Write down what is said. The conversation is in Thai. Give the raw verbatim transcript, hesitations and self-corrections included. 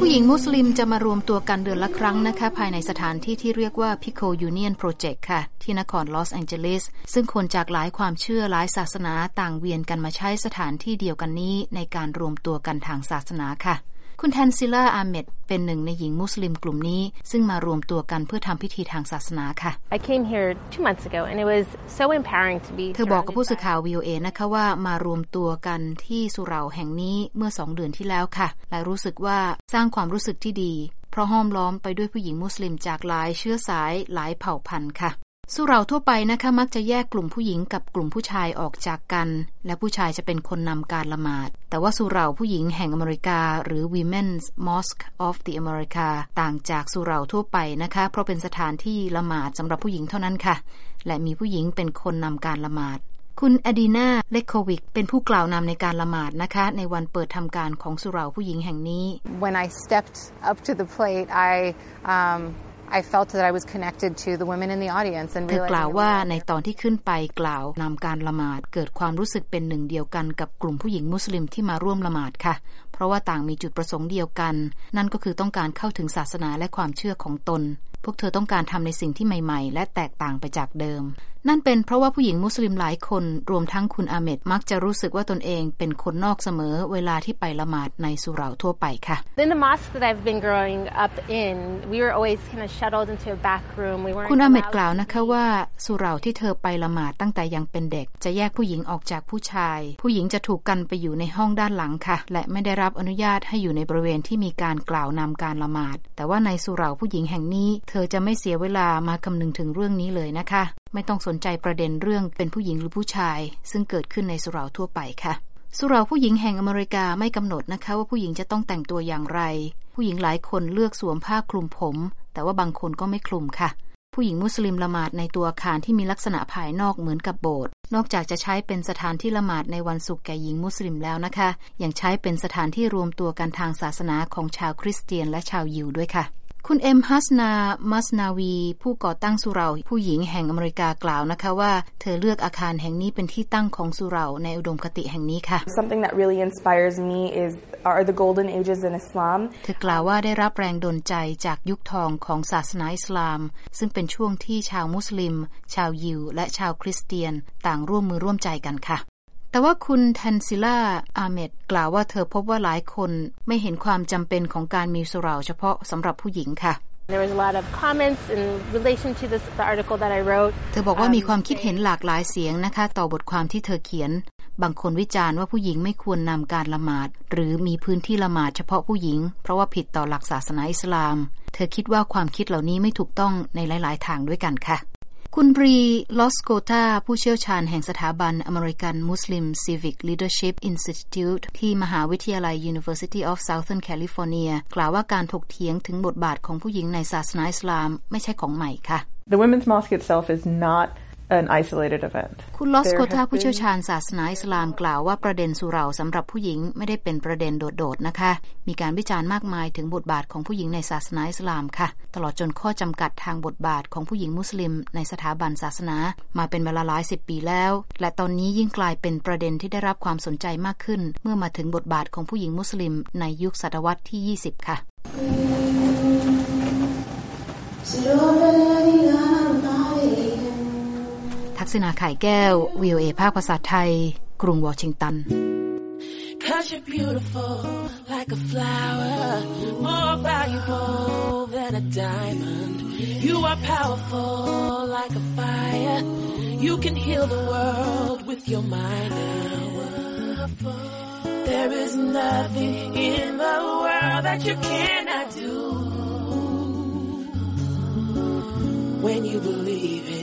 ผู้หญิงมุสลิมจะมารวมตัวกันเดือนละครั้งนะคะภายในสถานที่ที่เรียกว่า Pico Union Project ค่ะที่นครลอสแองเจลิสซึ่งคนจากหลายความเชื่อหลายศาสนาต่างเวียนกันมาใช้สถานที่เดียวกันนี้ในการรวมตัวกันทางศาสนาค่ะคุณแทนซิล่าอาเมดเป็นหนึ่งในหญิงมุสลิมกลุ่มนี้ซึ่งมารวมตัวกันเพื่อทำพิธีทางศาสนาค่ะ I came here two months ago and it was so empowering to be เธอบอกกับผู้สื่อข่าว วี โอ เอ นะคะว่ามารวมตัวกันที่สุเหร่าแห่งนี้เมื่อสองเดือนที่แล้วค่ะและรู้สึกว่าสร้างความรู้สึกที่ดีเพราะห้อมล้อมไปด้วยผู้หญิงมุสลิมจากหลายเชื้อสายหลายเผ่าพันธุ์ค่ะสุเหร่าทั่วไปนะคะมักจะแยกกลุ่มผู้หญิงกับกลุ่มผู้ชายออกจากกันและผู้ชายจะเป็นคนนำการละหมาดแต่ว่าสุเหร่าผู้หญิงแห่งอเมริกาหรือ Women's Mosque of the America ต่างจากสุเหร่าทั่วไปนะคะเพราะเป็นสถานที่ละหมาดสำหรับผู้หญิงเท่านั้นค่ะและมีผู้หญิงเป็นคนนำการละหมาดคุณอดีนาเลโควิกเป็นผู้กล่าวนำในการละหมาดนะคะในวันเปิดทำการของสุเหร่าผู้หญิงแห่งนี้ When I stepped up to the plate I um I felt that I was connected to the women in the audience and เธอกล่าวว่าในตอนที่ขึ้นไปกล่าวนำการละหมาดเกิดความรู้สึกเป็นหนึ่งเดียวกันกับกลุ่มผู้หญิงมุสลิมที่มาร่วมละหมาดค่ะเพราะว่าต่างมีจุดประสงค์เดียวกันนั่นก็คือต้องการเข้าถึงศาสนาและความเชื่อของตนพวกเธอต้องการทำในสิ่งที่ใหม่ๆและแตกต่างไปจากเดิมนั่นเป็นเพราะว่าผู้หญิงมุสลิมหลายคนรวมทั้งคุณอาเมดมักจะรู้สึกว่าตนเองเป็นคนนอกเสมอเวลาที่ไปละหมาดในสุเหร่าทั่วไปค่ะ In the mosque that I've been growing up in we were always kind of shuttled into a back room we weren't คุณอาเมดกล่าวนะคะว่าสุเหร่าที่เธอไปละหมาดตั้งแต่ยังเป็นเด็กจะแยกผู้หญิงออกจากผู้ชายผู้หญิงจะถูกกันไปอยู่ในห้องด้านหลังค่ะและไม่ได้รับอนุญาตให้อยู่ในบริเวณที่มีการกล่าวนำการละหมาดแต่ว่าในสุเหร่าผู้หญิงแห่งนี้เธอจะไม่เสียเวลามาคำนึงถึงเรื่องนี้เลยนะคะไม่ต้องสนใจประเด็นเรื่องเป็นผู้หญิงหรือผู้ชายซึ่งเกิดขึ้นในสุเหร่าทั่วไปค่ะสุเหร่าผู้หญิงแห่งอเมริกาไม่กำหนดนะคะว่าผู้หญิงจะต้องแต่งตัวอย่างไรผู้หญิงหลายคนเลือกสวมผ้าคลุมผมแต่ว่าบางคนก็ไม่คลุมค่ะผู้หญิงมุสลิมละหมาดในตัวอาคารที่มีลักษณะภายนอกเหมือนกับโบสถ์นอกจากจะใช้เป็นสถานที่ละหมาดในวันศุกร์แก่หญิงมุสลิมแล้วนะคะยังใช้เป็นสถานที่รวมตัวกันทางศาสนาของชาวคริสเตียนและชาวยิวด้วยค่ะคุณเอ็มฮัสนามัสนาวีผู้ก่อตั้งสุเหร่าผู้หญิงแห่งอเมริกากล่าวนะคะว่าเธอเลือกอาคารแห่งนี้เป็นที่ตั้งของสุเหร่าในอุดมคติแห่งนี้ค่ะ Something that really inspires me is are the golden ages in Islam เธอกล่าวว่าได้รับแรงดลใจจากยุคทองของศาสนาอิสลามซึ่งเป็นช่วงที่ชาวมุสลิมชาวยิวและชาวคริสเตียนต่างร่วมมือร่วมใจกันค่ะแต่ว่าคุณแทนซิล่าอาเมดกล่าวว่าเธอพบว่าหลายคนไม่เห็นความจำเป็นของการมีสุเหร่าเฉพาะสำหรับผู้หญิงค่ะ There was a lot of comments in relation to this the article that I wrote เธอบอกว่ามีความคิดเห็นหลากหลายเสียงนะคะต่อบทความที่เธอเขียนบางคนวิจารณ์ว่าผู้หญิงไม่ควรนำการละหมาดหรือมีพื้นที่ละหมาดเฉพาะผู้หญิงเพราะว่าผิดต่อหลักศาสนาอิสลามเธอคิดว่าความคิดเหล่านี้ไม่ถูกต้องในหลายๆทางด้วยกันค่ะคุณบรีลอสโกตาผู้เชี่ยวชาญแห่งสถาบัน American Muslim Civic Leadership Institute ที่มหาวิทยาลัย University of Southern California กล่าวว่าการถกเถียงถึงบทบาทของผู้หญิงในศาสนาอิสลามไม่ใช่ของใหม่ค่ะ The women's mosque itself is not an isolated event คุณลอสโกตาผู้เชี่ยวชาญศาสนาอิสลามกล่าวว่าประเด็นสุเหร่าสำหรับผู้หญิงไม่ได้เป็นประเด็นโดดๆนะคะมีการวิจารณ์มากมายถึงบทบาทของผู้หญิงในศาสนาอิสลามค่ะตลอดจนข้อจำกัดทางบทบาทของผู้หญิงมุสลิมในสถาบันศาสนามาเป็นเวลาหลายสิบปีแล้วและตอนนี้ยิ่งกลายเป็นประเด็นที่ได้รับความสนใจมากขึ้นเมื่อมาถึงบทบาทของผู้หญิงมุสลิมในยุคศตวรรษที่ยี่สิบค่ะทักษิณาไข่แก้ว วี โอ เอ ภาคภาษาไทยกรุงวอชิงตัน 'Cause you're beautiful like a flower more valuable than a diamond you are powerful like a fire you can heal the world with your mind there is nothing in the world that you cannot do when you believe it